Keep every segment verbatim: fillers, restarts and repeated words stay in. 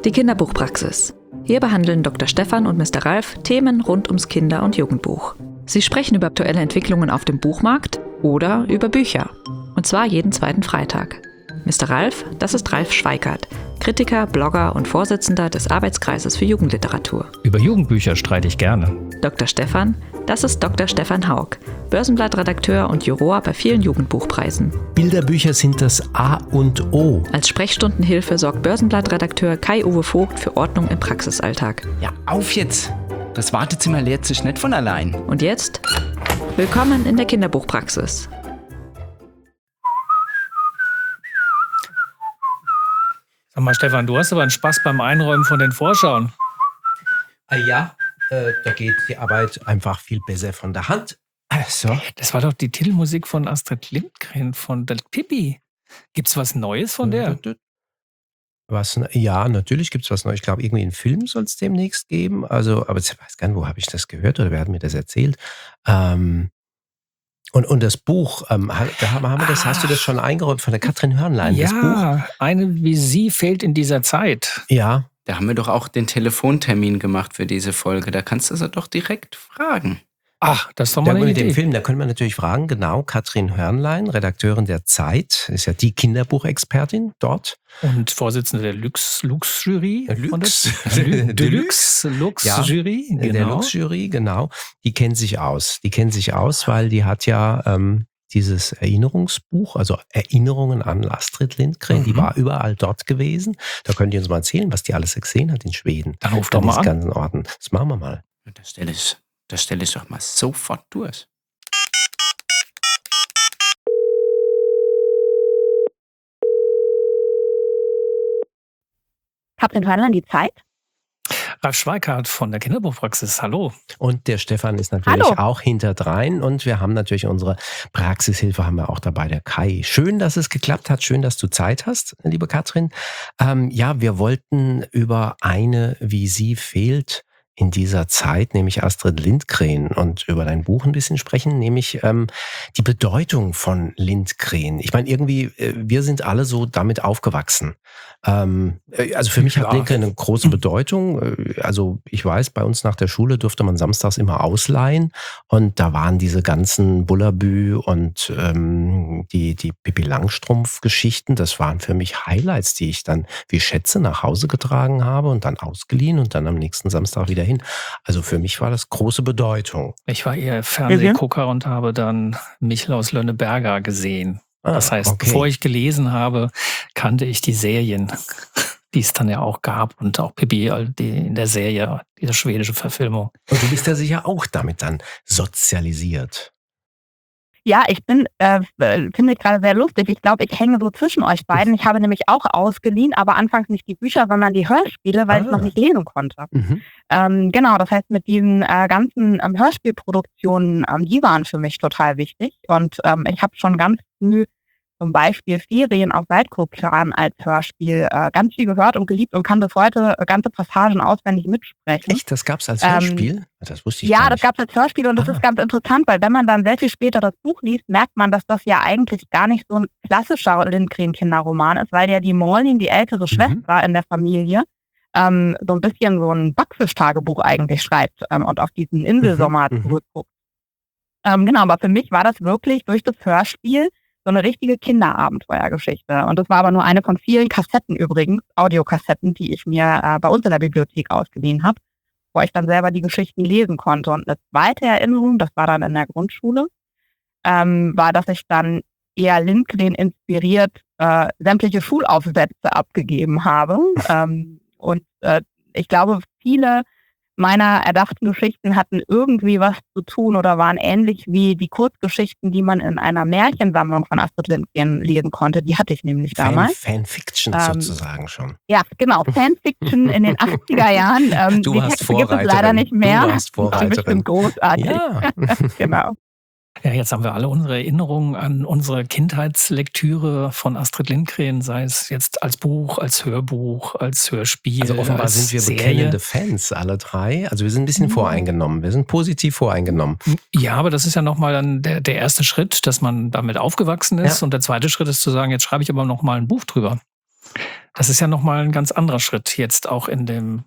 Die Kinderbuchpraxis. Hier behandeln Doktor Stefan und Mister Ralf Themen rund ums Kinder- und Jugendbuch. Sie sprechen über aktuelle Entwicklungen auf dem Buchmarkt oder über Bücher. Und zwar jeden zweiten Freitag. Mister Ralf, das ist Ralf Schweikart, Kritiker, Blogger und Vorsitzender des Arbeitskreises für Jugendliteratur. Über Jugendbücher streite ich gerne. Doktor Stefan, das ist Doktor Stefan Haug, Börsenblattredakteur und Juror bei vielen Jugendbuchpreisen. Bilderbücher sind das A und O. Als Sprechstundenhilfe sorgt Börsenblattredakteur Kai-Uwe Vogt für Ordnung im Praxisalltag. Ja, auf jetzt! Das Wartezimmer leert sich nicht von allein. Und jetzt? Willkommen in der Kinderbuchpraxis. Sag mal, Stefan, du hast aber einen Spaß beim Einräumen von den Vorschauen. Ah ja, äh, da geht die Arbeit einfach viel besser von der Hand. Also. Das war doch die Titelmusik von Astrid Lindgren von der Pippi. Gibt's was Neues von der? Was, ja, natürlich gibt es was Neues. Ich glaube, irgendwie einen Film soll es demnächst geben. Also, aber ich weiß gar nicht, wo habe ich das gehört oder wer hat mir das erzählt? Ähm, und, und das Buch, ähm, da haben wir das, hast du das schon eingeräumt von der Katrin Hörnlein? Ja, das Buch? Eine wie sie fehlt in dieser Zeit. Ja. Da haben wir doch auch den Telefontermin gemacht für diese Folge. Da kannst du sie doch direkt fragen. Ach, das ist doch mal Ja, eine mit Idee. dem Film, da können wir natürlich fragen, genau, Katrin Hörnlein, Redakteurin der Zeit, ist ja die Kinderbuchexpertin dort. Und Vorsitzende der Lux, Lux Jury. Lux. Deluxe, Lux Ja, Jury, genau. Der Lux Jury, genau. Die kennt sich aus. Die kennt sich aus, weil die hat ja ähm, dieses Erinnerungsbuch, also Erinnerungen an Astrid Lindgren, Mhm. die war überall dort gewesen. Da könnt ihr uns mal erzählen, was die alles gesehen hat in Schweden. Dann ruf doch An mal diesen an. ganzen Orten. Das machen wir mal. Das stelle ich, das stelle ich doch mal sofort durch. Katrin Hörnlein, die Zeit. Ralf Schweikart von der Kinderbuchpraxis, hallo. Und der Stefan ist natürlich Hallo. auch hinterdrein und wir haben natürlich unsere Praxishilfe haben wir auch dabei, der Kai. Schön, dass es geklappt hat, schön, dass du Zeit hast, liebe Katrin. Ähm, ja, wir wollten über eine, wie sie fehlt in dieser Zeit, nämlich Astrid Lindgren und über dein Buch ein bisschen sprechen, nämlich ähm, die Bedeutung von Lindgren. Ich meine, irgendwie, äh, wir sind alle so damit aufgewachsen. Ähm, äh, also für mich Ja. hat Lindgren eine große Bedeutung. Äh, Also ich weiß, bei uns nach der Schule durfte man samstags immer ausleihen und da waren diese ganzen Bullabü und ähm, die, die Pippi Langstrumpf-Geschichten, das waren für mich Highlights, die ich dann wie Schätze nach Hause getragen habe und dann ausgeliehen und dann am nächsten Samstag wieder hin. Also für mich war das große Bedeutung. Ich war eher Fernsehgucker und habe dann Michel aus Lönneberger gesehen. Ah, Das heißt, okay. bevor ich gelesen habe, kannte ich die Serien, die es dann ja auch gab und auch Pippi die in der Serie, diese schwedische Verfilmung. Und du bist ja sicher auch damit dann sozialisiert. Ja, ich bin, äh, finde ich gerade sehr lustig. Ich glaube, ich hänge so zwischen euch beiden. Ich habe nämlich auch ausgeliehen, aber anfangs nicht die Bücher, sondern die Hörspiele, weil Ah. ich noch nicht lesen konnte. Mhm. Ähm, genau, das heißt, mit diesen äh, ganzen ähm, Hörspielproduktionen, ähm, die waren für mich total wichtig. Und ähm, ich habe schon ganz früh zum Beispiel Ferien auf Waldkoplan als Hörspiel äh, ganz viel gehört und geliebt und kann bis heute äh, ganze Passagen auswendig mitsprechen. Echt, das gab's als Ähm, Hörspiel? Das wusste ich Ja, gar das nicht. gab es als Hörspiel und das Ah. ist ganz interessant, weil wenn man dann sehr viel später das Buch liest, merkt man, dass das ja eigentlich gar nicht so ein klassischer Lindgren-Kinderroman ist, weil ja die Morlin, die ältere Schwester in der Familie, ähm, so ein bisschen so ein Backfisch-Tagebuch eigentlich schreibt ähm, und auf diesen Inselsommer Mhm, mhm. zurückguckt. Ähm, genau, aber für mich war das wirklich durch das Hörspiel so eine richtige Kinderabenteuergeschichte. Und das war aber nur eine von vielen Kassetten übrigens, Audiokassetten, die ich mir äh, bei uns in der Bibliothek ausgeliehen habe, wo ich dann selber die Geschichten lesen konnte. Und eine zweite Erinnerung, das war dann in der Grundschule, ähm, war, dass ich dann eher Lindgren inspiriert äh, sämtliche Schulaufsätze abgegeben habe. ähm, und äh, ich glaube, viele meiner erdachten Geschichten hatten irgendwie was zu tun oder waren ähnlich wie die Kurzgeschichten, die man in einer Märchensammlung von Astrid Lindgren lesen konnte. Die hatte ich nämlich Fan, damals. Fanfiction Ähm, sozusagen schon. Ja, genau, Fanfiction in den achtziger Jahren. Ähm, Du die warst Texte gibt es leider Vorreiterin. nicht mehr. Du warst Die sind Vorreiterin. bestimmt großartig. Ja. Genau. Ja, jetzt haben wir alle unsere Erinnerungen an unsere Kindheitslektüre von Astrid Lindgren, sei es jetzt als Buch, als Hörbuch, als Hörspiel, Also offenbar als sind wir Serie. bekennende Fans, alle drei. Also wir sind ein bisschen Mhm. voreingenommen. Wir sind positiv voreingenommen. Ja, aber das ist ja nochmal dann der, der erste Schritt, dass man damit aufgewachsen ist. Ja. Und der zweite Schritt ist zu sagen, jetzt schreibe ich aber nochmal ein Buch drüber. Das ist ja nochmal ein ganz anderer Schritt jetzt auch in dem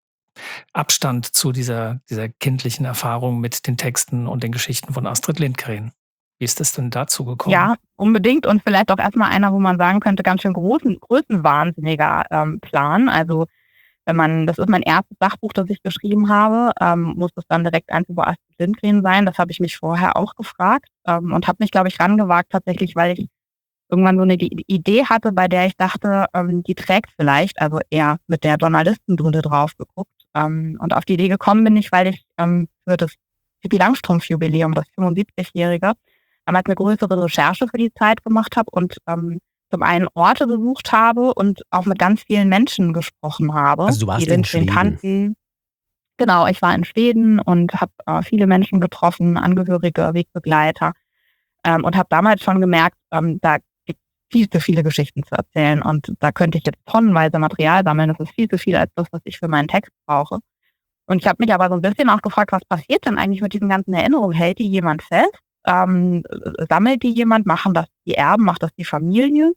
Abstand zu dieser, dieser kindlichen Erfahrung mit den Texten und den Geschichten von Astrid Lindgren. Wie ist es denn dazu gekommen? Ja, unbedingt und vielleicht auch erstmal einer, wo man sagen könnte, ganz schön großen, größenwahnsinniger ähm, Plan. Also wenn man, das ist mein erstes Sachbuch, das ich geschrieben habe, ähm, muss das dann direkt eins über Astrid Lindgren sein. Das habe ich mich vorher auch gefragt ähm, und habe mich, glaube ich, rangewagt tatsächlich, weil ich irgendwann so eine die Idee hatte, bei der ich dachte, ähm, die trägt vielleicht, also eher mit der Journalistenbrille drauf geguckt. Ähm, und auf die Idee gekommen bin ich, weil ich ähm, für das Pippi Langstrumpf-Jubiläum, das fünfundsiebzigjährige, damals eine größere Recherche für die Zeit gemacht habe und ähm, zum einen Orte besucht habe und auch mit ganz vielen Menschen gesprochen habe. Also du warst die in Lindgren Schweden. kannten. Genau, ich war in Schweden und habe äh, viele Menschen getroffen, Angehörige, Wegbegleiter ähm, und habe damals schon gemerkt, ähm, da gibt es viel zu viele Geschichten zu erzählen und da könnte ich jetzt tonnenweise Material sammeln. Das ist viel zu viel als das, was ich für meinen Text brauche. Und ich habe mich aber so ein bisschen auch gefragt, was passiert denn eigentlich mit diesen ganzen Erinnerungen? Hält die jemand fest? Ähm, sammelt die jemand? Machen das die Erben? Macht das die Familie?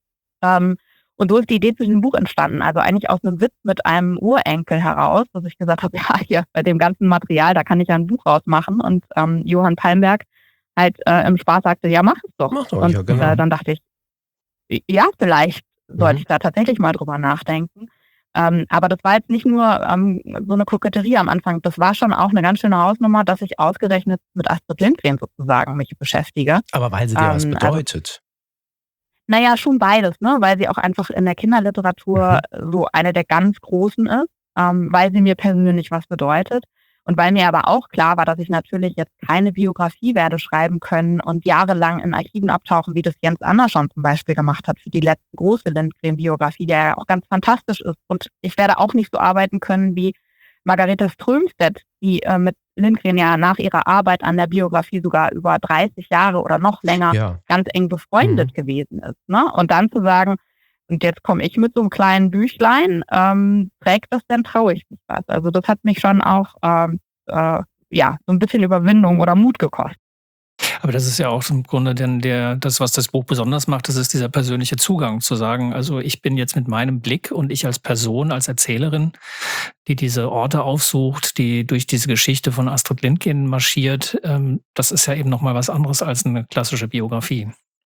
Ähm, und so ist die Idee zu diesem Buch entstanden. Also eigentlich aus einem Witz mit einem Urenkel heraus, dass ich gesagt habe, ja, hier bei dem ganzen Material, da kann ich ja ein Buch rausmachen. Und ähm, Johann Palmberg halt äh, im Spaß sagte, ja, mach es doch. Mach doch, und ja, genau. äh, dann dachte ich, ja, vielleicht sollte Mhm. ich da tatsächlich mal drüber nachdenken. Ähm, aber das war jetzt nicht nur ähm, so eine Koketterie am Anfang. Das war schon auch eine ganz schöne Hausnummer, dass ich ausgerechnet mit Astrid Lindgren sozusagen mich beschäftige. Aber weil sie dir was Ähm, also, bedeutet. naja, schon beides, ne? Weil sie auch einfach in der Kinderliteratur so eine der ganz Großen ist, ähm, weil sie mir persönlich was bedeutet. Und weil mir aber auch klar war, dass ich natürlich jetzt keine Biografie werde schreiben können und jahrelang in Archiven abtauchen, wie das Jens Andersson zum Beispiel gemacht hat für die letzte große Lindgren-Biografie, der ja auch ganz fantastisch ist. Und ich werde auch nicht so arbeiten können wie Margarete Strömstedt, die äh, mit Lindgren ja nach ihrer Arbeit an der Biografie sogar über dreißig Jahre oder noch länger Ja. ganz eng befreundet Mhm. gewesen ist. Ne? Und dann zu sagen, und jetzt komme ich mit so einem kleinen Büchlein, ähm, trägt das, dann traue ich mich was. Also das hat mich schon auch ähm, äh, ja, so ein bisschen Überwindung oder Mut gekostet. Aber das ist ja auch im Grunde denn der, das, was das Buch besonders macht, das ist dieser persönliche Zugang, zu sagen, also ich bin jetzt mit meinem Blick und ich als Person, als Erzählerin, die diese Orte aufsucht, die durch diese Geschichte von Astrid Lindgren marschiert, ähm, das ist ja eben nochmal was anderes als eine klassische Biografie.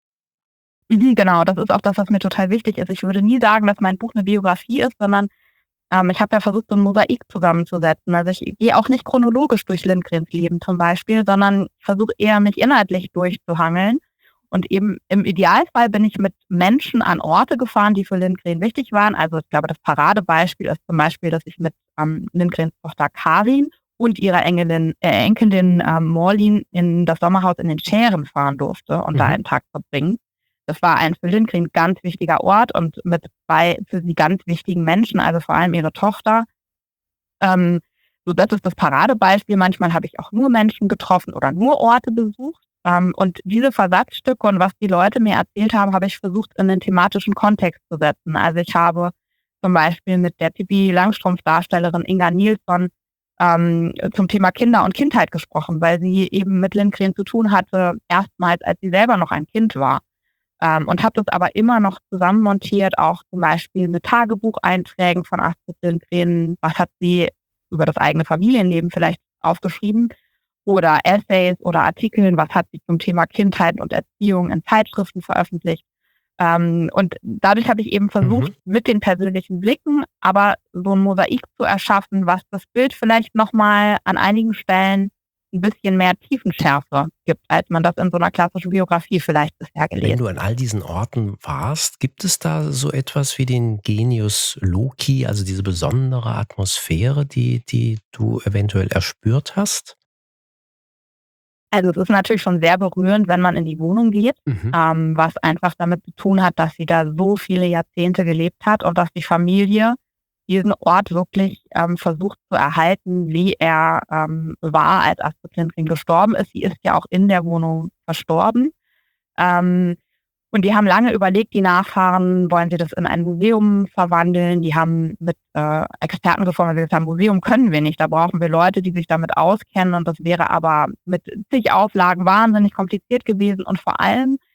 Mhm, genau, das ist auch das, was mir total wichtig ist. Ich würde nie sagen, dass mein Buch eine Biografie ist, sondern ähm, ich habe ja versucht, so ein Mosaik zusammenzusetzen. Also ich gehe auch nicht chronologisch durch Lindgrens Leben zum Beispiel, sondern versuche eher, mich inhaltlich durchzuhangeln. Und eben im Idealfall bin ich mit Menschen an Orte gefahren, die für Lindgren wichtig waren. Also ich glaube, das Paradebeispiel ist zum Beispiel, dass ich mit ähm, Lindgrens Tochter Karin und ihrer Enkelin, äh, Enkelin ähm, Morlin in das Sommerhaus in den Schären fahren durfte und da Mhm. einen Tag verbringen. Das war ein für Lindgren ganz wichtiger Ort und mit zwei für sie ganz wichtigen Menschen, also vor allem ihre Tochter. Ähm, so, das ist das Paradebeispiel. Manchmal habe ich auch nur Menschen getroffen oder nur Orte besucht. Ähm, und diese Versatzstücke und was die Leute mir erzählt haben, habe ich versucht, in den thematischen Kontext zu setzen. Also ich habe zum Beispiel mit der Pippi Langstrumpf-Darstellerin Inga Nilsson ähm, zum Thema Kinder und Kindheit gesprochen, weil sie eben mit Lindgren zu tun hatte, erstmals, als sie selber noch ein Kind war. Ähm, und habe das aber immer noch zusammenmontiert, auch zum Beispiel mit Tagebucheinträgen von Astrid Lindgren. Was hat sie über das eigene Familienleben vielleicht aufgeschrieben? Oder Essays oder Artikeln, was hat sie zum Thema Kindheit und Erziehung in Zeitschriften veröffentlicht? Ähm, und dadurch habe ich eben versucht, Mhm. mit den persönlichen Blicken, aber so ein Mosaik zu erschaffen, was das Bild vielleicht nochmal an einigen Stellen ein bisschen mehr Tiefenschärfe gibt, als man das in so einer klassischen Biografie vielleicht bisher Wenn gelesen du an all diesen Orten warst, gibt es da so etwas wie den Genius Loci, also diese besondere Atmosphäre, die, die du eventuell erspürt hast? Also es ist natürlich schon sehr berührend, wenn man in die Wohnung geht, Mhm. ähm, was einfach damit zu tun hat, dass sie da so viele Jahrzehnte gelebt hat und dass die Familie diesen Ort wirklich ähm, versucht zu erhalten, wie er ähm, war, als Astrid Lindgren gestorben ist. Sie ist ja auch in der Wohnung verstorben. Ähm, und die haben lange überlegt, die Nachfahren, wollen sie das in ein Museum verwandeln? Die haben mit äh, Experten gesprochen, die gesagt haben, Museum können wir nicht, da brauchen wir Leute, die sich damit auskennen und das wäre aber mit zig Auflagen wahnsinnig kompliziert gewesen und vor allem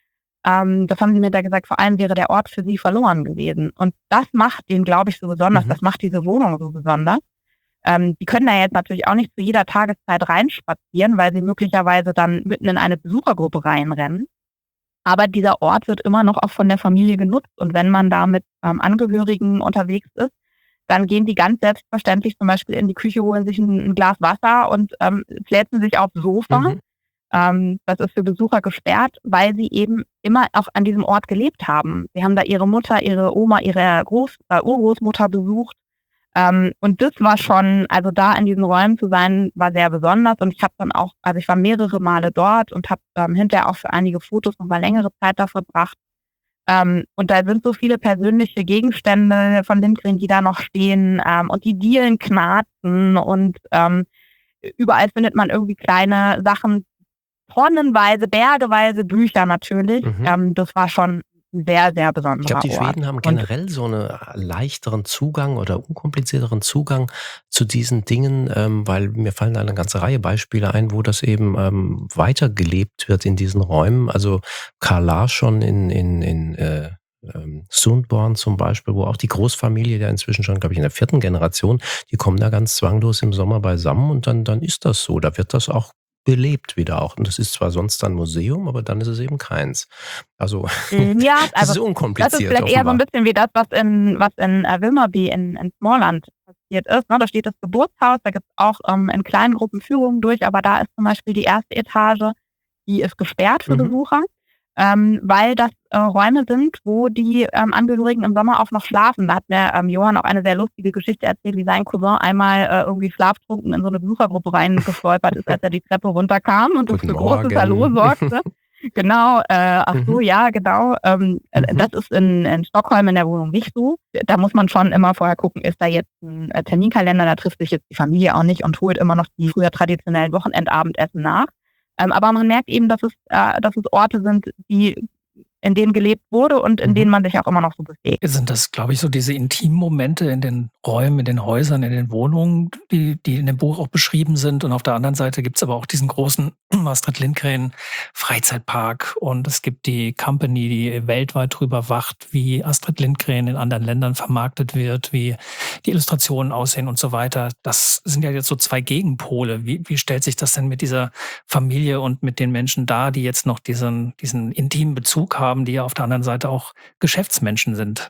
Ähm, das haben sie mir da gesagt, vor allem wäre der Ort für sie verloren gewesen. Und das macht den, glaube ich, so besonders. Mhm. Das macht diese Wohnung so besonders. Ähm, die können da jetzt natürlich auch nicht zu jeder Tageszeit reinspazieren, weil sie möglicherweise dann mitten in eine Besuchergruppe reinrennen. Aber dieser Ort wird immer noch auch von der Familie genutzt. Und wenn man da mit ähm, Angehörigen unterwegs ist, dann gehen die ganz selbstverständlich zum Beispiel in die Küche, holen sich ein, ein Glas Wasser und ähm, fläzen sich aufs Sofa. Mhm. Ähm, das ist für Besucher gesperrt, weil sie eben immer auch an diesem Ort gelebt haben. Sie haben da ihre Mutter, ihre Oma, ihre Groß-, äh, Urgroßmutter besucht. Ähm, und das war schon, also da in diesen Räumen zu sein, war sehr besonders. Und ich habe dann auch, also ich war mehrere Male dort und habe ähm, hinterher auch für einige Fotos noch mal längere Zeit da verbracht. Ähm, und da sind so viele persönliche Gegenstände von Lindgren, die da noch stehen, ähm, und die Dielen knarzen und ähm, überall findet man irgendwie kleine Sachen, tonnenweise, bergeweise Bücher natürlich. Mhm. Ähm, das war schon ein sehr, sehr Ich besonderer glaube, die Ort. Schweden haben Und generell so einen leichteren Zugang oder unkomplizierteren Zugang zu diesen Dingen, ähm, weil mir fallen da eine ganze Reihe Beispiele ein, wo das eben ähm, weitergelebt wird in diesen Räumen. Also Carl Larsson in, in, in äh, ähm, Sundborn zum Beispiel, wo auch die Großfamilie, der inzwischen schon, glaube ich, in der vierten Generation, die kommen da ganz zwanglos im Sommer beisammen und dann, dann ist das so. Da wird das auch belebt wieder auch. Und das ist zwar sonst ein Museum, aber dann ist es eben keins. Also mm, ja, das also ist das ist unkompliziert vielleicht eher so ein offenbar. bisschen wie das, was in, was in äh, Wilmerby in, in Smallland passiert ist. Ne? Da steht das Geburtshaus, da gibt es auch ähm, in kleinen Gruppen Führungen durch, aber da ist zum Beispiel die erste Etage, die ist gesperrt für Mhm. Besucher, ähm, weil das äh, Räume sind, wo die ähm, Angehörigen im Sommer auch noch schlafen. Da hat mir ähm, Johann auch eine sehr lustige Geschichte erzählt, wie sein Cousin einmal äh, irgendwie schlaftrunken in so eine Besuchergruppe reingestolpert ist, als er die Treppe runterkam und das Guten für großes Morgen. Hallo sorgte. Genau, äh, ach so, Mhm. ja, genau. Ähm, äh, Mhm. das ist in, in Stockholm in der Wohnung nicht so. Da muss man schon immer vorher gucken, ist da jetzt ein äh, Terminkalender, da trifft sich jetzt die Familie auch nicht und holt immer noch die früher traditionellen Wochenendabendessen nach. Ähm, aber man merkt eben, dass es, äh, dass es Orte sind, die, in denen gelebt wurde und in Mhm. denen man sich auch immer noch so bewegt. Sind das, glaube ich, so diese intimen Momente in den Räumen, in den Häusern, in den Wohnungen, die, die in dem Buch auch beschrieben sind. Und auf der anderen Seite gibt es aber auch diesen großen Astrid Lindgren Freizeitpark. Und es gibt die Company, die weltweit drüber wacht, wie Astrid Lindgren in anderen Ländern vermarktet wird, wie die Illustrationen aussehen und so weiter. Das sind ja jetzt so zwei Gegenpole. Wie, wie stellt sich das denn mit dieser Familie und mit den Menschen dar, die jetzt noch diesen, diesen intimen Bezug haben, die ja auf der anderen Seite auch Geschäftsmenschen sind?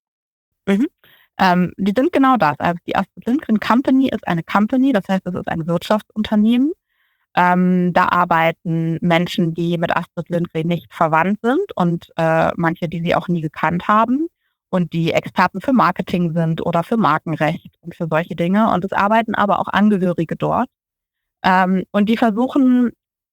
Mhm. Ähm, die sind genau das. Also die Astrid Lindgren Company ist eine Company, das heißt, es ist ein Wirtschaftsunternehmen. Ähm, da arbeiten Menschen, die mit Astrid Lindgren nicht verwandt sind und äh, manche, die sie auch nie gekannt haben und die Experten für Marketing sind oder für Markenrecht und für solche Dinge. Und es arbeiten aber auch Angehörige dort. Ähm, und die versuchen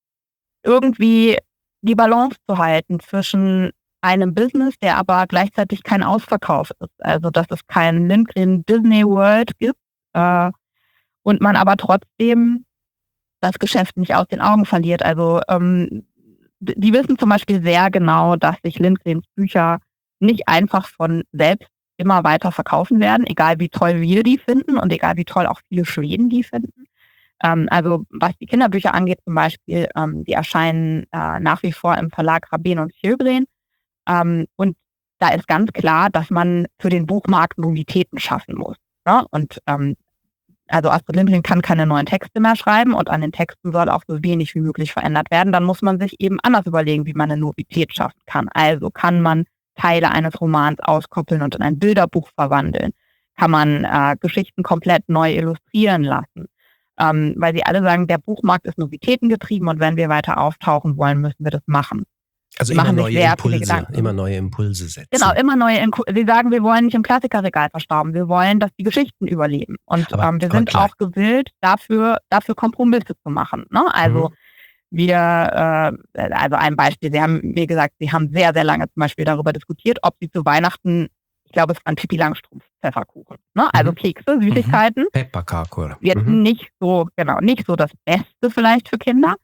irgendwie die Balance zu halten zwischen einem Business, der aber gleichzeitig kein Ausverkauf ist. Also dass es kein Lindgren Disney World gibt äh, und man aber trotzdem das Geschäft nicht aus den Augen verliert. Also ähm, die wissen zum Beispiel sehr genau, dass sich Lindgrens Bücher nicht einfach von selbst immer weiter verkaufen werden, egal wie toll wir die finden und egal wie toll auch viele Schweden die finden. Ähm, also was die Kinderbücher angeht zum Beispiel, ähm, die erscheinen äh, nach wie vor im Verlag Rabén und Sjögren. Ähm, und da ist ganz klar, dass man für den Buchmarkt Novitäten schaffen muss. Ne? Und ähm, also Astrid Lindgren kann keine neuen Texte mehr schreiben und an den Texten soll auch so wenig wie möglich verändert werden. Dann muss man sich eben anders überlegen, wie man eine Novität schaffen kann. Also kann man Teile eines Romans auskoppeln und in ein Bilderbuch verwandeln? Kann man äh, Geschichten komplett neu illustrieren lassen? Ähm, weil sie alle sagen, der Buchmarkt ist novitätengetrieben und wenn wir weiter auftauchen wollen, müssen wir das machen. Also Die immer machen sich neue sehr viele Impulse, Gedanken. immer neue Impulse setzen. Genau, immer neue. Inku- Sie sagen, wir wollen nicht im Klassikerregal verstauben. Wir wollen, dass die Geschichten überleben. Und Aber- ähm, wir aber sind klar. auch gewillt, dafür, dafür Kompromisse zu machen. Ne? Also Mhm. wir, äh, also ein Beispiel, Sie haben mir gesagt, Sie haben sehr, sehr lange zum Beispiel darüber diskutiert, ob Sie zu Weihnachten, ich glaube, es waren Pippi Langstrumpf Pfefferkuchen. Ne? Also Mhm. Kekse, Süßigkeiten. Pepperkakor. Jetzt Mhm. nicht so, genau, nicht so das Beste vielleicht für Kinder.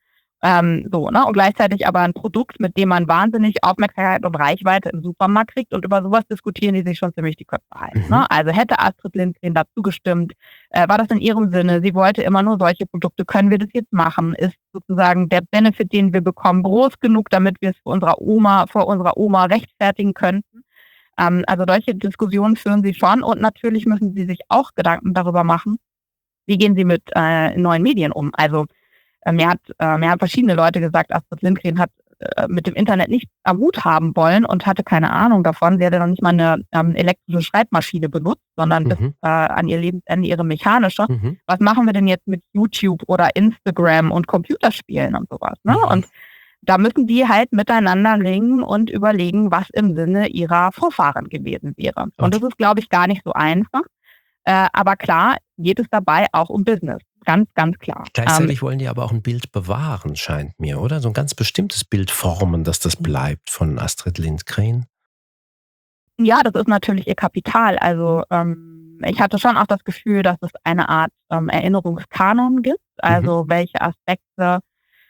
Ähm, so, ne? Und gleichzeitig aber ein Produkt, mit dem man wahnsinnig Aufmerksamkeit und Reichweite im Supermarkt kriegt, und über sowas diskutieren die sich schon ziemlich die Köpfe heiß. Mhm. Ne? Also hätte Astrid Lindgren dazu gestimmt, äh, war das in ihrem Sinne, sie wollte immer nur solche Produkte, können wir das jetzt machen? Ist sozusagen der Benefit, den wir bekommen, groß genug, damit wir es vor unserer Oma, vor unserer Oma rechtfertigen könnten? Ähm, also solche Diskussionen führen sie schon, und natürlich müssen sie sich auch Gedanken darüber machen, wie gehen sie mit äh, neuen Medien um? Also äh, mir, hat, äh, mir haben verschiedene Leute gesagt, Astrid Lindgren hat äh, mit dem Internet nichts am Hut haben wollen und hatte keine Ahnung davon. Sie hatte noch nicht mal eine ähm, elektrische Schreibmaschine benutzt, sondern bis Mhm. äh, an ihr Lebensende ihre mechanische. Mhm. Was machen wir denn jetzt mit YouTube oder Instagram und Computerspielen und sowas? Ne? Mhm. Und da müssen die halt miteinander ringen und überlegen, was im Sinne ihrer Vorfahren gewesen wäre. Und Und das ist, glaube ich, gar nicht so einfach. Äh, aber klar, geht es dabei auch um Business. Ganz, ganz klar. Ähm, gleichzeitig wollen die aber auch ein Bild bewahren, scheint mir, oder? So ein ganz bestimmtes Bild formen, dass das bleibt von Astrid Lindgren. ja, das ist natürlich ihr Kapital. Also ähm, ich hatte schon auch das Gefühl, dass es eine Art ähm, Erinnerungskanon gibt. Also welche Aspekte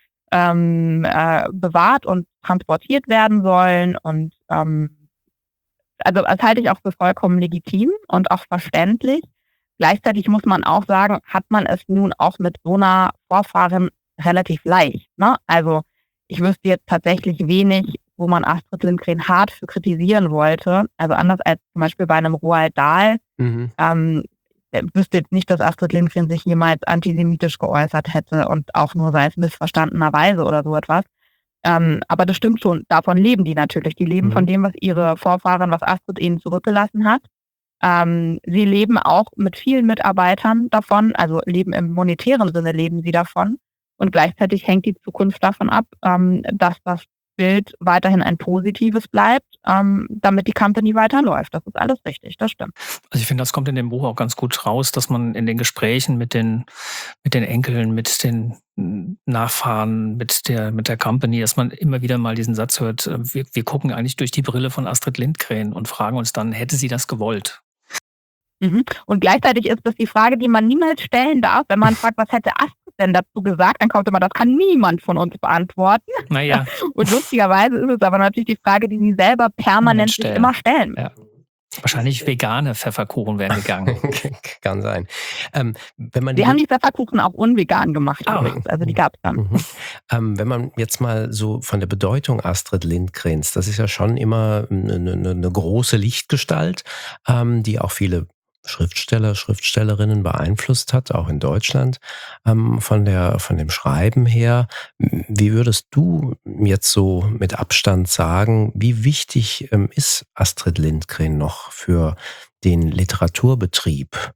ähm, äh, bewahrt und transportiert werden sollen. Und ähm, also das halte ich auch für vollkommen legitim und auch verständlich. Gleichzeitig muss man auch sagen, hat man es nun auch mit so einer Vorfahrin relativ leicht. Ne? Also ich wüsste jetzt tatsächlich wenig, wo man Astrid Lindgren hart für kritisieren wollte. Also anders als zum Beispiel bei einem Roald Dahl. Mhm. Ähm, ich wüsste jetzt nicht, dass Astrid Lindgren sich jemals antisemitisch geäußert hätte und auch nur sei es missverstandenerweise oder so etwas. Ähm, aber das stimmt schon, davon leben die natürlich. Die leben Mhm. von dem, was ihre Vorfahren, was Astrid ihnen zurückgelassen hat. Ähm, sie leben auch mit vielen Mitarbeitern davon, also leben im monetären Sinne leben sie davon. Und gleichzeitig hängt die Zukunft davon ab, ähm, dass das Bild weiterhin ein positives bleibt, ähm, damit die Company weiterläuft. Das ist alles richtig, das stimmt. Also ich finde, das kommt in dem Buch auch ganz gut raus, dass man in den Gesprächen mit den, mit den Enkeln, mit den Nachfahren, mit der, mit der Company, dass man immer wieder mal diesen Satz hört, äh, wir, wir gucken eigentlich durch die Brille von Astrid Lindgren und fragen uns dann, hätte sie das gewollt? Mhm. Und gleichzeitig ist das die Frage, die man niemals stellen darf, wenn man fragt, was hätte Astrid denn dazu gesagt, dann kommt immer, das kann niemand von uns beantworten. Naja, Und lustigerweise ist es aber natürlich die Frage, die sie selber permanent sich stellen. immer stellen. Ja. Wahrscheinlich vegane Pfefferkuchen wären gegangen. Kann sein. Ähm, wenn man Die die haben die Pfefferkuchen auch unvegan gemacht Ah. übrigens, also die gab es dann. Mhm. Ähm, wenn man jetzt mal so von der Bedeutung Astrid Lindgrens, das ist ja schon immer eine, eine, eine große Lichtgestalt, ähm, die auch viele Schriftsteller, Schriftstellerinnen beeinflusst hat, auch in Deutschland, ähm, von der, von dem Schreiben her. Wie würdest du jetzt so mit Abstand sagen, wie wichtig ähm, ist Astrid Lindgren noch für den Literaturbetrieb?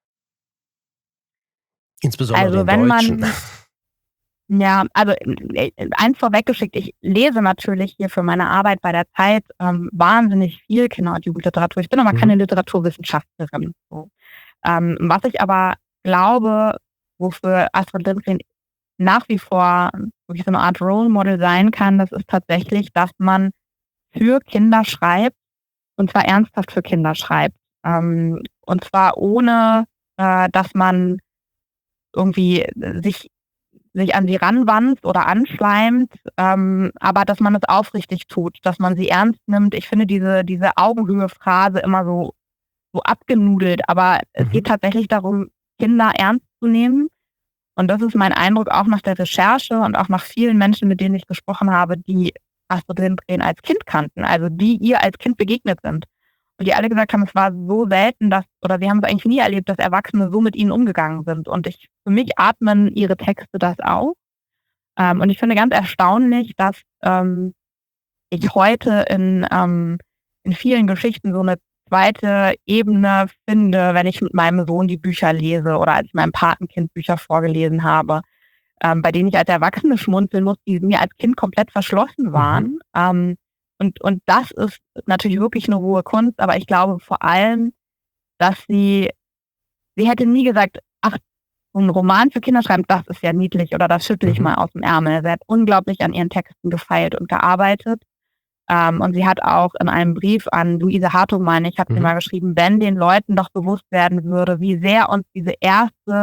Insbesondere Also den wenn deutschen. man, ja, also äh, eins vorweggeschickt, ich lese natürlich hier für meine Arbeit bei der Zeit ähm, wahnsinnig viel Kinder- und Jugendliteratur. Ich bin aber Mhm. keine Literaturwissenschaftlerin. So. Ähm, was ich aber glaube, wofür Astrid Lindgren nach wie vor wirklich so eine Art Role Model sein kann, das ist tatsächlich, dass man für Kinder schreibt, und zwar ernsthaft für Kinder schreibt. Ähm, und zwar ohne, äh, dass man irgendwie sich, sich an sie ranwandt oder anschleimt, ähm, aber dass man es aufrichtig tut, dass man sie ernst nimmt. Ich finde diese, diese Augenhöhe-Phrase immer so, so abgenudelt, aber es Mhm. geht tatsächlich darum, Kinder ernst zu nehmen. Und das ist mein Eindruck auch nach der Recherche und auch nach vielen Menschen, mit denen ich gesprochen habe, die Astrid Lindgren als Kind kannten, also die ihr als Kind begegnet sind. Und die alle gesagt haben, es war so selten, dass, oder sie haben es eigentlich nie erlebt, dass Erwachsene so mit ihnen umgegangen sind. Und ich, für mich atmen ihre Texte das auf. Ähm, und ich finde ganz erstaunlich, dass ähm, ich heute in, ähm, in vielen Geschichten so eine zweite Ebene finde, wenn ich mit meinem Sohn die Bücher lese oder als ich meinem Patenkind Bücher vorgelesen habe, ähm, bei denen ich als Erwachsene schmunzeln muss, die mir als Kind komplett verschlossen waren. Ähm, und, und das ist natürlich wirklich eine hohe Kunst, aber ich glaube vor allem, dass sie, sie hätte nie gesagt, ach, so ein Roman für Kinder schreiben, das ist ja niedlich oder das schüttle ich Mhm. mal aus dem Ärmel. Sie hat unglaublich an ihren Texten gefeilt und gearbeitet. Ähm, und sie hat auch in einem Brief an Luise Hartung, meine ich, hat sie Mhm. mal geschrieben, wenn den Leuten doch bewusst werden würde, wie sehr uns diese erste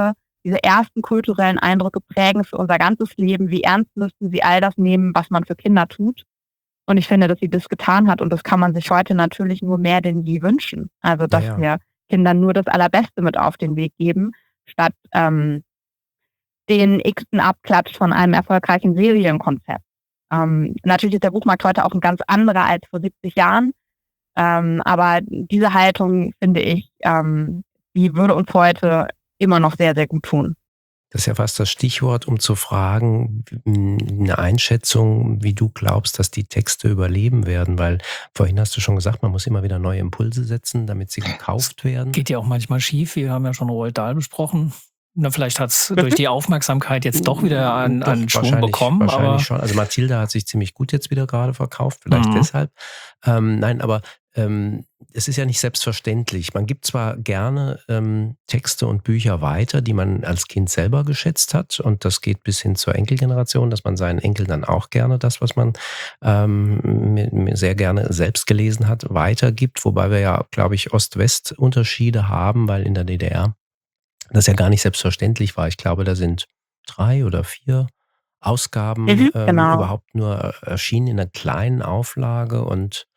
diese ersten kulturellen Eindrücke prägen für unser ganzes Leben. Wie ernst müssten sie all das nehmen, was man für Kinder tut? Und ich finde, dass sie das getan hat und das kann man sich heute natürlich nur mehr denn je wünschen. Also, dass Ja, ja. wir Kindern nur das Allerbeste mit auf den Weg geben, statt ähm, den x-ten Abklatsch von einem erfolgreichen Serienkonzept. Ähm, natürlich ist der Buchmarkt heute auch ein ganz anderer als vor siebzig Jahren, ähm, aber diese Haltung, finde ich, ähm, die würde uns heute immer noch sehr, sehr gut tun. Das ist ja fast das Stichwort, um zu fragen, m, eine Einschätzung, wie du glaubst, dass die Texte überleben werden, weil vorhin hast du schon gesagt, man muss immer wieder neue Impulse setzen, damit sie gekauft werden. Geht ja auch manchmal schief. Wir haben ja schon Roald Dahl besprochen. Na, vielleicht hat es durch die Aufmerksamkeit jetzt doch wieder einen, Doch, einen Schwung wahrscheinlich, bekommen. wahrscheinlich Aber schon. Also Mathilda hat sich ziemlich gut jetzt wieder gerade verkauft, vielleicht Mhm. deshalb. Ähm, nein, aber ähm, es ist ja nicht selbstverständlich. Man gibt zwar gerne ähm, Texte und Bücher weiter, die man als Kind selber geschätzt hat, und das geht bis hin zur Enkelgeneration, dass man seinen Enkeln dann auch gerne das, was man ähm, mi- mi- sehr gerne selbst gelesen hat, weitergibt, wobei wir ja, glaube ich, Ost-West-Unterschiede haben, weil in der D D R das ja gar nicht selbstverständlich war. Ich glaube, da sind drei oder vier Ausgaben Mhm, ähm, genau. überhaupt nur äh, erschienen in einer kleinen Auflage, und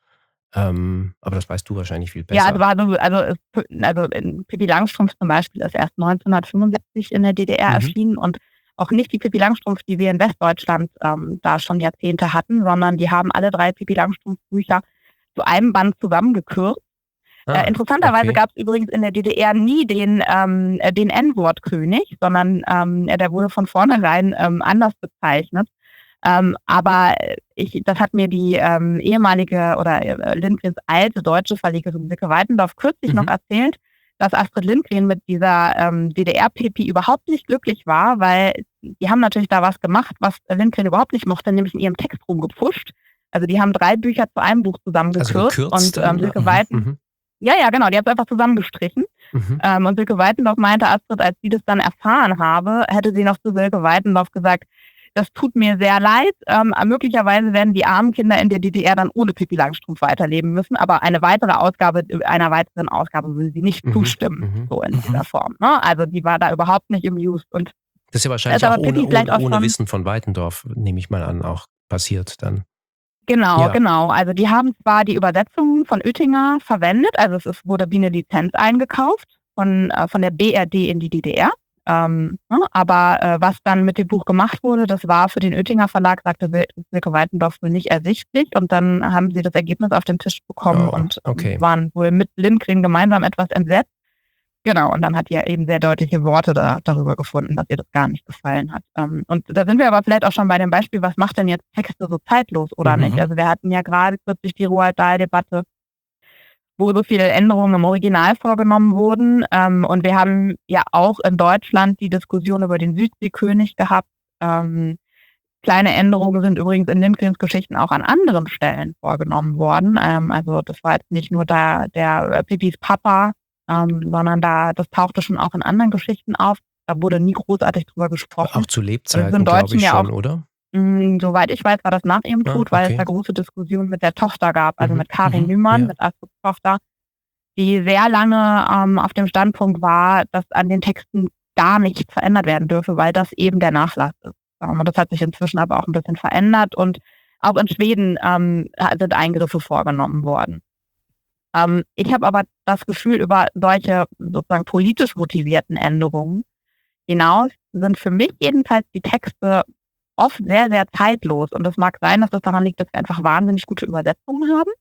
ähm, aber das weißt du wahrscheinlich viel Ja, also, besser. war so, also, es- also in Pippi Langstrumpf zum Beispiel ist erst neunzehnhundertfünfundsiebzig in der D D R Mhm. erschienen und auch nicht die Pippi Langstrumpf, die wir in Westdeutschland ähm, da schon Jahrzehnte hatten, sondern die haben alle drei Pippi Langstrumpf-Bücher zu einem Band zusammengekürzt. Ah, Äh, interessanterweise okay. gab es übrigens in der D D R nie den, ähm, äh, den N-Wort-König, sondern ähm, äh, der wurde von vornherein ähm, anders bezeichnet. Ähm, aber äh, ich, das hat mir die ähm, ehemalige oder äh, Lindgrens alte deutsche Verlegerin Silke Weitendorf kürzlich noch Mhm. erzählt, dass Astrid Lindgren mit dieser ähm, D D R-Pipi überhaupt nicht glücklich war, weil die haben natürlich da was gemacht, was Lindgren überhaupt nicht mochte, nämlich in ihrem Text rumgepusht. Also die haben drei Bücher zu einem Buch Also zusammengekürzt gekürzt und ähm, dann? Silke Mhm. Weiten, Mhm. ja, ja, genau, die haben es einfach zusammengestrichen. Mhm. Ähm, und Silke Weitendorf meinte, Astrid, als sie das dann erfahren habe, hätte sie noch zu Silke Weitendorf gesagt, das tut mir sehr leid. Ähm, möglicherweise werden die armen Kinder in der D D R dann ohne Pippi Langstrumpf weiterleben müssen, aber eine weitere Ausgabe, einer weiteren Ausgabe würde sie nicht Mhm. zustimmen, Mhm. so in Mhm. dieser Form. Ne? Also die war da überhaupt nicht amused. Und Das ist ja da wahrscheinlich ist auch aber Pippi ohne, vielleicht ohne, auch ohne schon, Wissen von Weitendorf, nehme ich mal an, auch passiert dann. genau, Ja. genau. Also die haben zwar die Übersetzung von Oettinger verwendet, also es ist, wurde wie eine Lizenz eingekauft von, äh, von der B R D in die D D R. Ähm, ne, aber äh, was dann mit dem Buch gemacht wurde, das war für den Oettinger Verlag, sagte Sil- Silke Weitendorf, wohl nicht ersichtlich. Und dann haben sie das Ergebnis auf den Tisch bekommen Oh, und ähm, okay. waren wohl mit Lindgren gemeinsam etwas entsetzt. Genau, und dann hat die ja eben sehr deutliche Worte da, darüber gefunden, dass ihr das gar nicht gefallen hat. Ähm, und da sind wir aber vielleicht auch schon bei dem Beispiel, was macht denn jetzt Texte so zeitlos oder Mhm. nicht? Also wir hatten ja gerade kürzlich die Roald Dahl-Debatte, wo so viele Änderungen im Original vorgenommen wurden. Ähm, und wir haben ja auch in Deutschland die Diskussion über den Südseekönig gehabt. Ähm, kleine Änderungen sind übrigens in Lindgrens Geschichten auch an anderen Stellen vorgenommen worden. Ähm, also das war jetzt nicht nur da der äh, Pippis Papa, ähm, sondern da das tauchte schon auch in anderen Geschichten auf. Da wurde nie großartig drüber gesprochen. Auch zu Und das ist Lebzeiten, im glaube Deutschen ich ja schon, auch, oder? mh, soweit ich weiß, war das nach ihrem Ah, Tod, weil es da okay. große Diskussionen mit der Tochter gab, also Mhm. mit Karin Mhm. Nümann, Ja. mit Astrids Tochter, die sehr lange ähm, auf dem Standpunkt war, dass an den Texten gar nichts verändert werden dürfe, weil das eben der Nachlass ist. Ähm, und das hat sich inzwischen aber auch ein bisschen verändert und auch in Schweden ähm, sind Eingriffe vorgenommen worden. Ähm, ich habe aber das Gefühl, über solche sozusagen politisch motivierten Änderungen hinaus sind für mich jedenfalls die Texte oft sehr, sehr zeitlos. Und es mag sein, dass das daran liegt, dass wir einfach wahnsinnig gute Übersetzungen haben.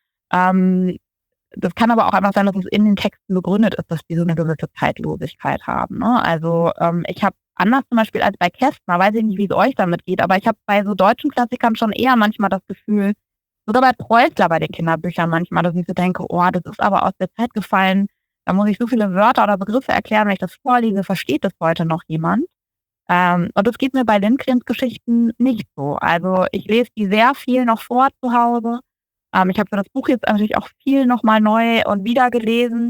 Ähm, das kann aber auch einfach sein, dass es in den Texten begründet ist, dass die so eine gewisse Zeitlosigkeit haben. Ne? Also ähm, ich habe anders zum Beispiel als bei Kästner, weiß ich nicht, wie es euch damit geht, aber ich habe bei so deutschen Klassikern schon eher manchmal das Gefühl, sogar bei Preußler bei den Kinderbüchern manchmal, dass ich so denke, oh, das ist aber aus der Zeit gefallen, da muss ich so viele Wörter oder Begriffe erklären, wenn ich das vorlese, versteht das heute noch jemand? Ähm, und das geht mir bei Lindgrens Geschichten nicht so. Also ich lese die sehr viel noch vor zu Hause. Ähm, ich habe für das Buch jetzt natürlich auch viel nochmal neu und wieder gelesen.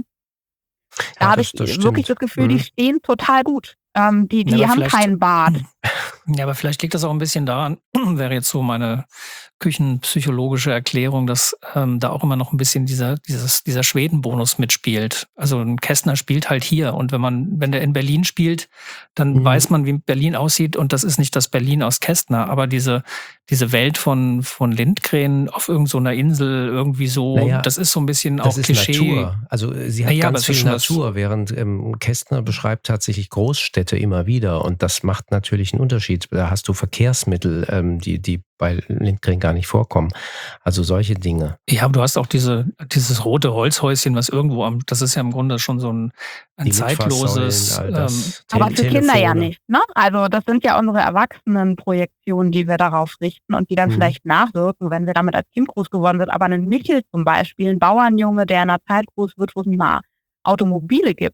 Da Ja, habe das, ich das wirklich stimmt. das Gefühl, die Mhm. stehen total gut. Ähm, die Ja, die aber haben vielleicht, keinen Bart. ja, aber vielleicht liegt das auch ein bisschen daran, wäre jetzt so meine küchenpsychologische Erklärung, dass ähm, da auch immer noch ein bisschen dieser, dieses, dieser Schwedenbonus mitspielt. Also ein Kästner spielt halt hier und wenn man, wenn der in Berlin spielt, dann Mhm. weiß man, wie Berlin aussieht und das ist nicht das Berlin aus Kästner, aber diese, diese Welt von, von Lindgren auf irgend so einer Insel irgendwie so, Naja, das ist so ein bisschen Das auch ist Klischee. Natur. Also äh, sie hat Naja, aber ganz es ist viel schon was- Natur, während ähm, Kästner beschreibt tatsächlich Großstädte immer wieder. Und das macht natürlich einen Unterschied. Da hast du Verkehrsmittel, ähm, die, die bei Lindgren gar nicht vorkommen. Also solche Dinge. Ja, aber du hast auch diese, dieses rote Holzhäuschen, was irgendwo am, das ist ja im Grunde schon so ein, ein Die zeitloses, Litfaßsäulen, all ähm, das, Aber Te- für Kinder ja Telefone. nicht. Ne? Also das sind ja unsere Erwachsenenprojektionen, die wir darauf richten und die dann Mhm. vielleicht nachwirken, wenn wir damit als Kind groß geworden sind. Aber ein Michel zum Beispiel, ein Bauernjunge, der in einer Zeit groß wird, wo es nicht mal Automobile gibt.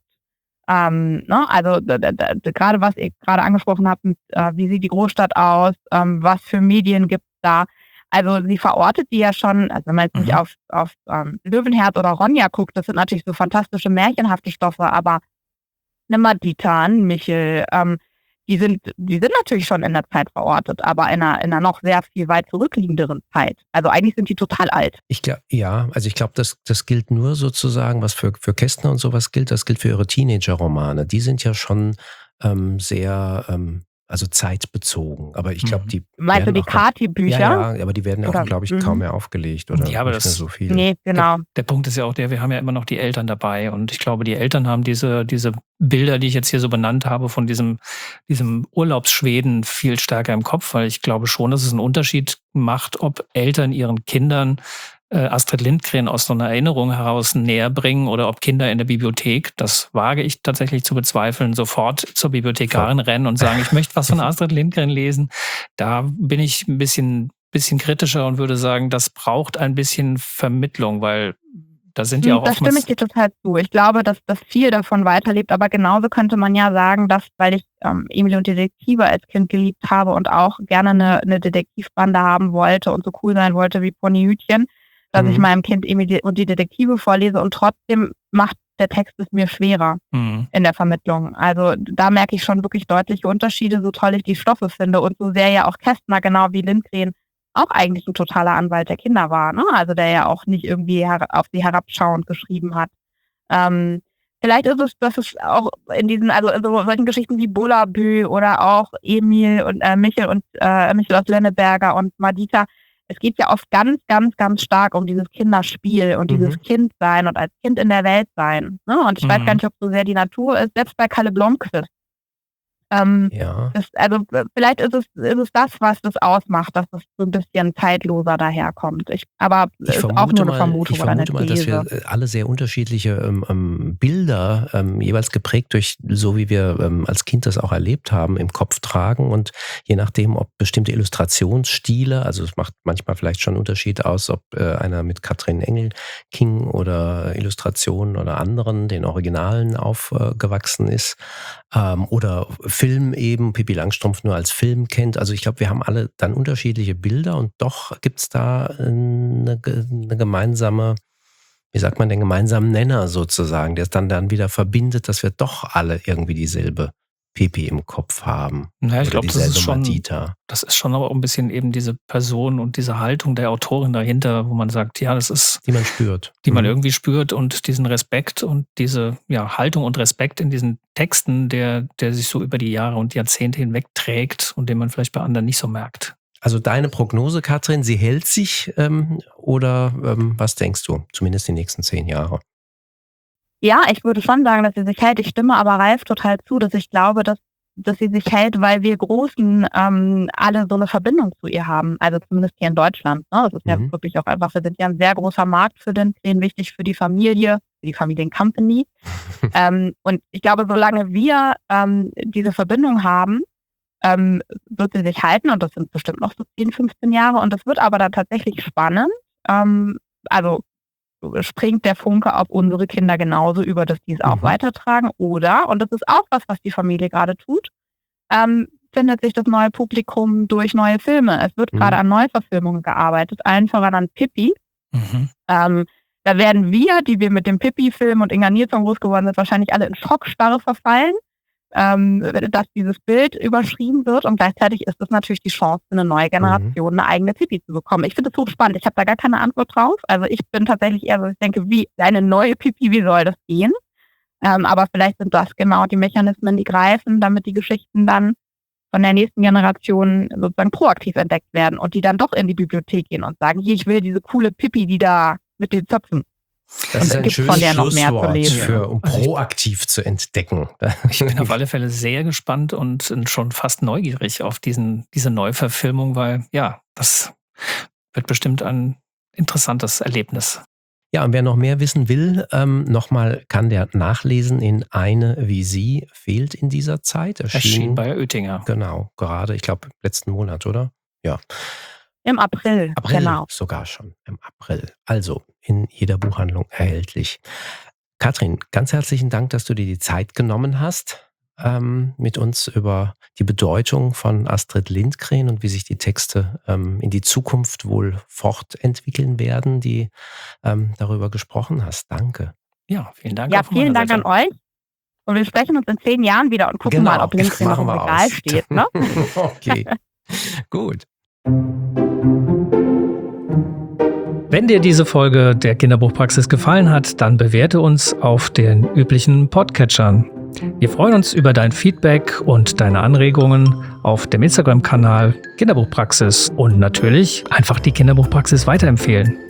Ähm, ne? Also d- d- d- gerade was ihr gerade angesprochen habt, mit, äh, wie sieht die Großstadt aus, ähm, was für Medien gibt es da. Also sie verortet die ja schon, also wenn man jetzt nicht Mhm. auf, auf ähm, Löwenherz oder Ronja guckt, das sind natürlich so fantastische märchenhafte Stoffe, aber eine Madita, ein Michel, ähm, die sind, die sind natürlich schon in der Zeit verortet, aber in einer, in einer noch sehr viel weit zurückliegenderen Zeit. Also eigentlich sind die total alt. Ich glaube, ja, also ich glaube, das, das gilt nur sozusagen, was für, für Kästner und sowas gilt, das gilt für ihre Teenager-Romane. Die sind ja schon ähm, sehr, ähm, also zeitbezogen. Aber ich glaube, Mhm. die Meinst du werden die auch gar- Kati-Bücher? Ja, ja, aber die werden auch, Oder- glaube ich, mhm. kaum mehr aufgelegt oder Ja, aber nicht mehr das- so viele. Nee, genau. Der Punkt ist ja auch der, wir haben ja immer noch die Eltern dabei und ich glaube, die Eltern haben diese, diese Bilder, die ich jetzt hier so benannt habe, von diesem, diesem Urlaubsschweden viel stärker im Kopf, weil ich glaube schon, dass es einen Unterschied macht, ob Eltern ihren Kindern äh, Astrid Lindgren aus so einer Erinnerung heraus näher bringen oder ob Kinder in der Bibliothek, das wage ich tatsächlich zu bezweifeln, sofort zur Bibliothekarin rennen und sagen, ich möchte was von Astrid Lindgren lesen. Da bin ich ein bisschen, bisschen kritischer und würde sagen, das braucht ein bisschen Vermittlung, weil da sind ja Hm, auch Da stimme oftmals... ich dir total zu. Ich glaube, dass, dass viel davon weiterlebt, aber genauso könnte man ja sagen, dass, weil ich ähm, Emil und die Detektive als Kind geliebt habe und auch gerne eine, eine Detektivbande haben wollte und so cool sein wollte wie Ponyhütchen, dass Mhm. ich meinem Kind Emil und die Detektive vorlese und trotzdem macht der Text es mir schwerer Mhm. in der Vermittlung. Also da merke ich schon wirklich deutliche Unterschiede, so toll ich die Stoffe finde und so sehr ja auch Kästner, genau wie Lindgren, auch eigentlich ein totaler Anwalt der Kinder war, ne? Also der ja auch nicht irgendwie her- auf sie herabschauend geschrieben hat. Ähm, vielleicht ist es, dass es auch in diesen, also in so solchen Geschichten wie Bullabü oder auch Emil und äh, Michel und äh, Michel aus Lenneberger und Madita, es geht ja oft ganz, ganz, ganz stark um dieses Kinderspiel und Mhm. dieses Kindsein und als Kind in der Welt sein. Ne? Und ich weiß Mhm. gar nicht, ob so sehr die Natur ist, selbst bei Kalle Blomqvist. Ähm, Ja. das, also äh, vielleicht ist es, ist es das, was das ausmacht, dass es so ein bisschen zeitloser daherkommt. Ich, aber Ich ist auch vermute nur eine mal, Vermutung ich oder eine vermute mal, dass These. wir äh, alle sehr unterschiedliche ähm, ähm, Bilder, ähm, jeweils geprägt durch so, wie wir ähm, als Kind das auch erlebt haben, im Kopf tragen. Und je nachdem, ob bestimmte Illustrationsstile, also es macht manchmal vielleicht schon einen Unterschied aus, ob äh, einer mit Katrin Engelking oder Illustrationen oder anderen, den Originalen aufgewachsen ist, ähm, oder Film eben, Pippi Langstrumpf nur als Film kennt. Also ich glaube, wir haben alle dann unterschiedliche Bilder und doch gibt es da eine, ge- eine gemeinsame, wie sagt man, den gemeinsamen Nenner sozusagen, der es dann, dann wieder verbindet, dass wir doch alle irgendwie dieselbe Pippi im Kopf haben. Ja, ich Oder glaube, das dieselbe ist schon, Madita. das ist schon aber auch ein bisschen eben diese Person und diese Haltung der Autorin dahinter, wo man sagt, ja, das ist, Die man spürt. die man Mhm. irgendwie spürt und diesen Respekt und diese ja, Haltung und Respekt in diesen Texten, der, der sich so über die Jahre und Jahrzehnte hinweg trägt und den man vielleicht bei anderen nicht so merkt. Also deine Prognose, Katrin, sie hält sich ähm, oder ähm, was denkst du? Zumindest die nächsten zehn Jahre. Ja, ich würde schon sagen, dass sie sich hält. Ich stimme aber Ralf total zu, dass ich glaube, dass, dass sie sich hält, weil wir Großen ähm, alle so eine Verbindung zu ihr haben. Also zumindest hier in Deutschland. Ne? Das ist ja Mhm. wirklich auch einfach, wir sind ja ein sehr großer Markt für den, den wichtig für die Familie, für die Familiencompany. ähm, und ich glaube, solange wir ähm, diese Verbindung haben, ähm, wird sie sich halten und das sind bestimmt noch so zehn, fünfzehn Jahre und das wird aber dann tatsächlich spannend. Ähm, also springt der Funke auf unsere Kinder genauso über, dass die es auch Mhm. weitertragen oder, und das ist auch was, was die Familie gerade tut, ähm, findet sich das neue Publikum durch neue Filme. Es wird Mhm. gerade an Neuverfilmungen gearbeitet, allen voran an Pippi. Mhm. Ähm, da werden wir, die wir mit dem Pippi-Film und Inga Nilsson groß geworden sind, wahrscheinlich alle in Schockstarre verfallen, ähm, dass dieses Bild überschrieben wird und gleichzeitig ist es natürlich die Chance für eine neue Generation, eine eigene Pipi zu bekommen. Ich finde das hochspannend. Ich habe da gar keine Antwort drauf. Also ich bin tatsächlich eher so, ich denke, wie eine neue Pipi, wie soll das gehen? Ähm, aber vielleicht sind das genau die Mechanismen, die greifen, damit die Geschichten dann von der nächsten Generation sozusagen proaktiv entdeckt werden und die dann doch in die Bibliothek gehen und sagen, hier, ich will diese coole Pipi, die da mit den Zöpfen. Das Und ist es ein gibt schönes von der noch mehr zu Schlusswort, lesen. für, um Also ich- proaktiv zu entdecken. Ich bin auf alle Fälle sehr gespannt und schon fast neugierig auf diesen, diese Neuverfilmung, weil ja, das wird bestimmt ein interessantes Erlebnis. Ja, und wer noch mehr wissen will, ähm, nochmal kann der nachlesen in Eine wie sie fehlt in dieser Zeit. Erschien bei Oetinger. Genau, gerade, ich glaube, letzten Monat, oder? Ja. Im April, April genau. sogar schon, im April. Also in jeder Buchhandlung erhältlich. Katrin, ganz herzlichen Dank, dass du dir die Zeit genommen hast, ähm, mit uns über die Bedeutung von Astrid Lindgren und wie sich die Texte ähm, in die Zukunft wohl fortentwickeln werden, die ähm, darüber gesprochen hast. Danke. Ja, vielen Dank. Ja, auch von meiner vielen Dank Seite. an euch. Und wir sprechen uns in zehn Jahren wieder und gucken mal, ob Lindgren noch im machen wir Regal aus. steht. Ne? Okay, gut. Wenn dir diese Folge der Kinderbuchpraxis gefallen hat, dann bewerte uns auf den üblichen Podcatchern. Wir freuen uns über dein Feedback und deine Anregungen auf dem Instagram-Kanal Kinderbuchpraxis und natürlich einfach die Kinderbuchpraxis weiterempfehlen.